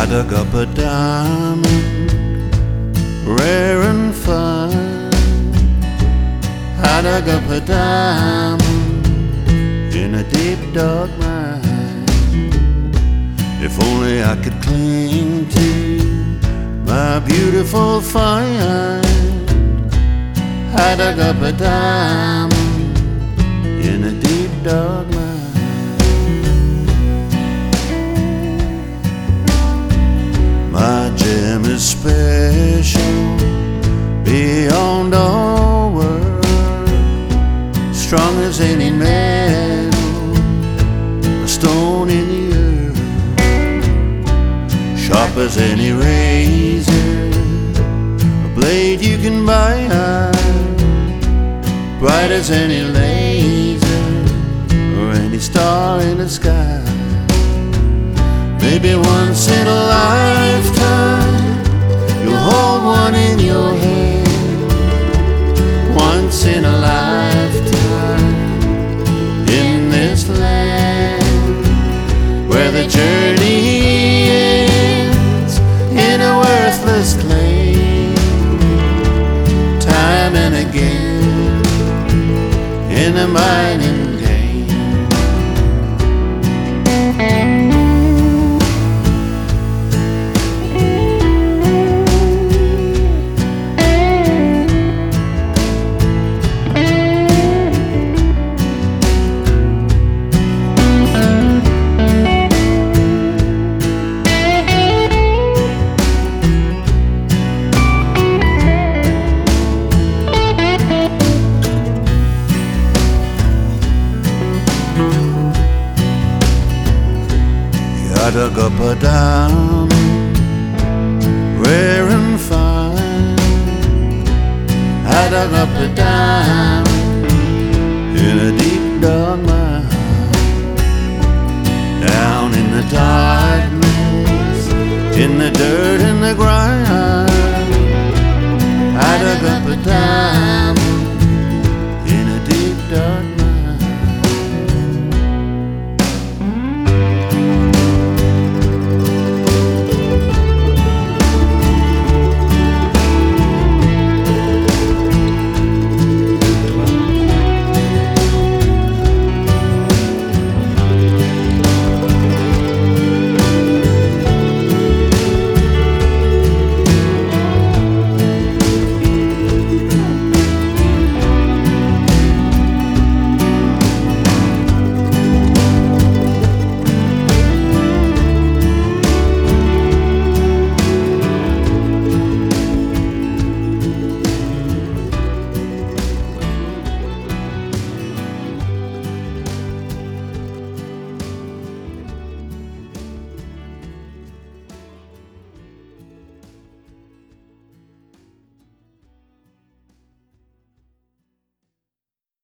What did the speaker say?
dug up a diamond, rare and fine. I dug up a diamond in a deep dark mine. If only I could cling to my beautiful find. I dug up a diamond in a deep dark mine. My gem is special beyond all words, strong as any metal, a stone in the earth, sharp as any razor, a blade you can buy, bright as any laser or any star in the sky. Maybe once in a lifetime you'll hold one in your hand. Once in a lifetime in this land where the journey ends in a worthless claim, time and again in a mining game. I dug up a diamond, rare and fine. I dug up a diamond in a deep dark mine. Down in the darkness, in the dirt and the grime, I dug up a diamond